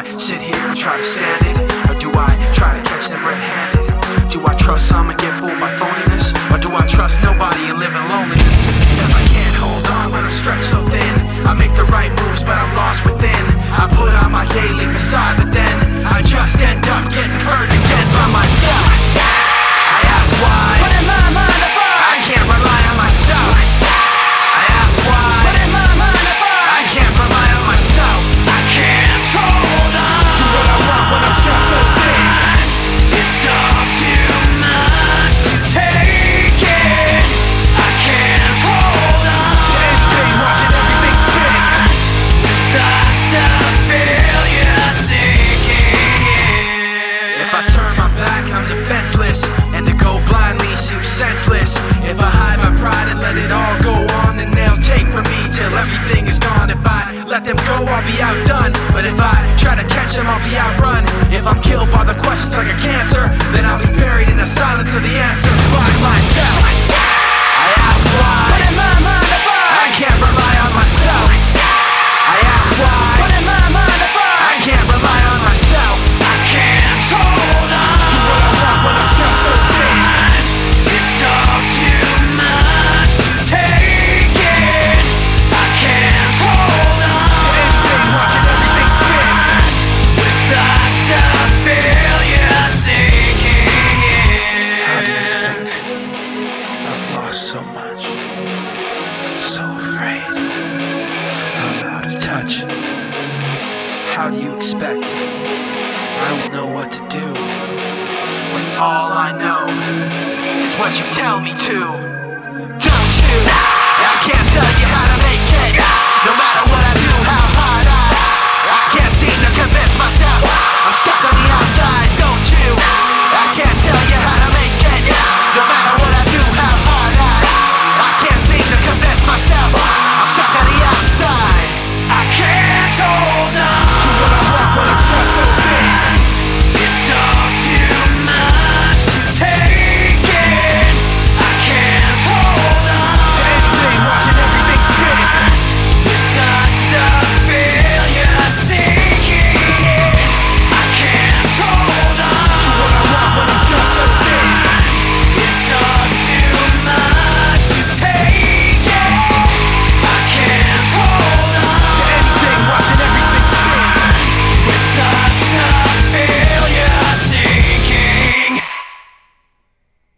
I sit here and try to stand it? Or do I try to catch them red-handed? Do I trust some and get fooled by phoniness? Or do I trust nobody and live in loneliness? Because I can't hold on when I'm stretched so thin. I make the right moves but I'm lost within. I put on my daily facade but then I just end up getting hurt again by myself. I ask why, but in my mind I can't rely on myself. I ask why, but in my mind I can't rely on myself. I can't hold on. Do what I want when I'm stretched so thin. It's all too much to take it. I can't hold on. Same thing, watching everything spin. Thoughts of failure sinking in. If I turn my back, I'm defenseless, and to go blindly seems senseless. If I hide my pride and let it all go on, then they'll take from me till everything is gone. If I let them go, I'll be outdone. But if I try to catch them, I'll be outrun. If I'm killed by the questions like a cancer, then I'll be buried in the silence of the answer by myself. I ask why, But in my mind I can't rely on myself. I ask why, But in my mind I can't rely on myself. I can't hold on. Do what I want when I'm stretched so thin. It's all too much to take it. I can't hold on. Same thing, watching everything spin. With thoughts of failure sinking in. How do you think I've lost so much? So afraid I'm out of touch. How do you expect I will know what to do when all I know is what you tell me to? Don't you?